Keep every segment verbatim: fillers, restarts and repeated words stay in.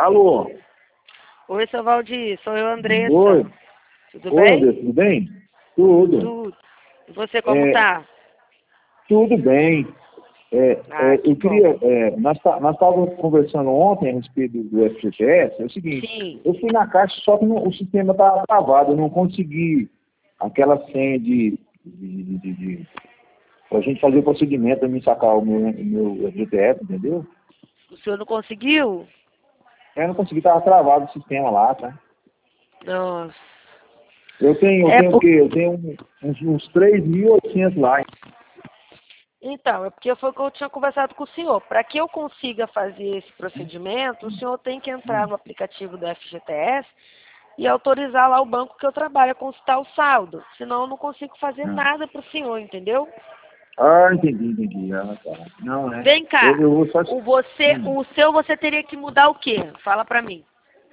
Alô? Oi, seu Valdir, sou eu, Andressa. Oi. Tudo Oi, bem? Andressa, tudo bem? Tudo. Tudo. E você como É, tá? Tudo bem. É, Ah, é, que eu bom. queria, é, nós tá- nós estávamos conversando ontem a respeito do F G T S, é o seguinte, Sim. eu fui na caixa, só que não- o sistema estava travado, eu não consegui aquela senha de, de, de, de, de para a gente fazer o procedimento para me sacar o meu, o meu F G T S, entendeu? O senhor não conseguiu? Eu não consegui, estava travado o sistema lá, tá? Nossa. Eu tenho, eu É tenho o por... quê? Eu tenho um- uns, uns três mil e oitocentos lá. Então, é porque foi o que eu tinha conversado com o senhor. Para que eu consiga fazer esse procedimento, o senhor tem que entrar no aplicativo do F G T S e autorizar lá o banco que eu trabalho a consultar o saldo. Senão eu não consigo fazer nada para o senhor, entendeu? Ah, entendi, entendi. Ah, tá. Não, né? Vem Eu, cá. eu vou só... O, você, Hum. o seu você teria que mudar o quê? Fala para mim.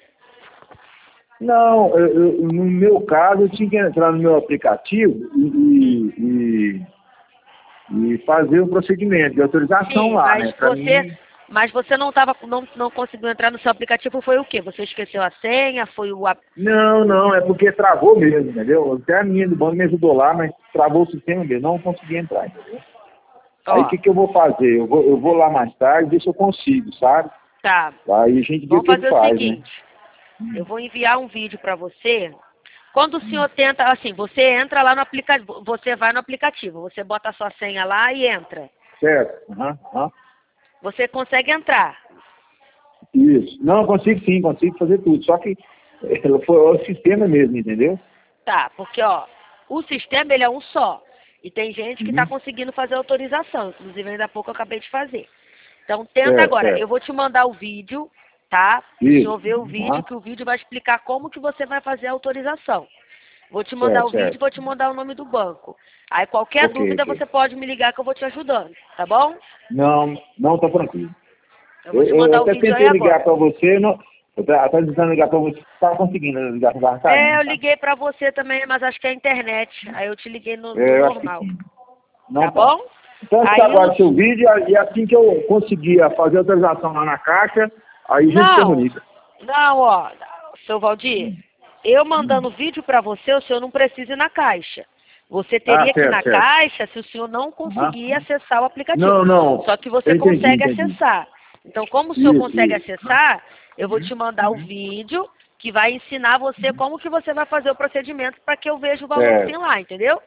Não, eu, eu- no meu caso, eu tinha que entrar no meu aplicativo e, e, e- e fazer o procedimento de autorização Sim, lá, mas né? Para você, mim... mas você não tava, não, não conseguiu entrar no seu aplicativo, foi o quê? Você esqueceu a senha? Foi o, ap- Não, não, é porque travou mesmo, entendeu? Até a minha do banco me ajudou lá, mas travou o sistema mesmo, não consegui entrar, entendeu? Aí o ó, que, que eu vou fazer? Eu vou, eu vou lá mais tarde, ver se eu consigo, sabe? tá. Aí a gente vê o Vamos que ele fazer o faz, né? seguinte. Eu vou enviar um vídeo para você. Quando o senhor tenta, assim, você entra lá no aplicativo, você vai no aplicativo, você bota a sua senha lá e entra. Certo? Aham, aham. Você consegue entrar. Isso. Não, consigo sim, consigo fazer tudo. Só que eh, foi o sistema mesmo, entendeu? Tá, porque ó, o sistema ele é um só. E tem gente que está Uhum. conseguindo fazer autorização. Inclusive, ainda há pouco eu acabei de fazer. Então, tenta Certo, agora. Eu certo. vou te mandar o vídeo, tá? O senhor Isso. vê o vídeo, Aham. que o vídeo vai explicar como que você vai fazer a autorização. Vou te mandar Certo, o vídeo e certo. vou te mandar o nome do banco. Aí, qualquer Ok, dúvida, ok. você pode me ligar que eu vou te ajudando, tá bom? Não, não, tá tranquilo. Eu vou Eu, te eu mandar o até vídeo aí tentei ligar agora. para você, não, eu estava tentando ligar para você, não estava conseguindo ligar para a É, carinha, eu tá? liguei pra você também, mas acho que é a internet. Aí eu te liguei no, no É, eu acho que normal. sim. Não Tá tá. bom? Então, você Aí aguarda os... seu vídeo e assim que eu conseguir fazer a autorização lá na caixa, aí a gente Não, comunica. não, ó, seu Valdir, eu mandando vídeo pra você, o senhor não precisa ir na caixa. Você Ah, teria que ir certo, na certo. caixa se o senhor não Aham. conseguir acessar o aplicativo. Não, não. Só que você Eu entendi, consegue entendi. acessar. Então, como o senhor Isso, consegue isso. acessar, eu vou te mandar o vídeo que vai ensinar você como que você vai fazer o procedimento para que eu veja o valor que tem Certo, lá, entendeu?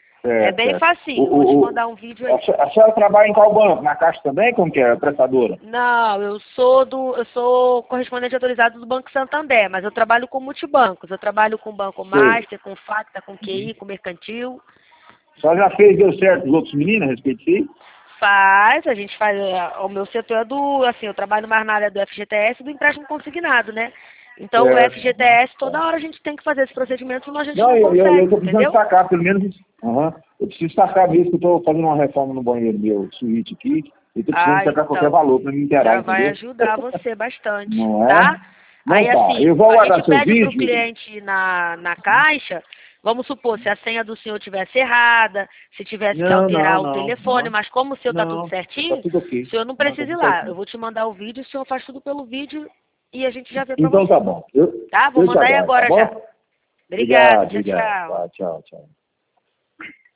É certo, bem certo. O, facinho. Eu vou te o, o, mandar um vídeo a, aí. se- a senhora trabalha em qual banco? Na caixa também? Como que é? Prestadora? Não, eu sou do, eu sou correspondente autorizado do Banco Santander, mas eu trabalho com multibancos. Eu trabalho com Banco Sei. Master, com Facta, com Q I, com Mercantil. A senhora já fez, deu certo os outros meninos a respeito disso aí? Faz, a gente faz, é, o meu setor é do, assim, eu trabalho mais na área do F G T S e do empréstimo consignado, né? Então o Certo. F G T S, toda hora a gente tem que fazer esse procedimento, senão a gente Não, não eu, eu, eu consegue, tô precisando entendeu? sacar, pelo menos. Aham. Eu preciso sacar mesmo, que eu tô fazendo uma reforma no banheiro meu, suíte aqui, e tô precisando Ah, sacar qualquer então, valor para me inteirar, já vai entendeu? ajudar você bastante, Não tá? é? Não Aí tá. assim, Eu vou a gente aguardar seu pede para o vídeo. cliente ir na, na caixa, vamos supor, se a senha do senhor tivesse errada, se tivesse que Não, não, alterar o não. telefone, Aham. mas como o seu tá tudo Não, tá certinho, tudo o ok. senhor não Não, tá precisa ir tudo lá. Eu certinho. vou te mandar o vídeo, o senhor faz tudo pelo vídeo e a gente já vê pra Então tá você. bom. Eu, Tá? Vou eu te mandar aí aguardo, tá agora já. bom? Obrigada, Obrigado, tchau, obrigado. tchau. Tá, tchau, tchau.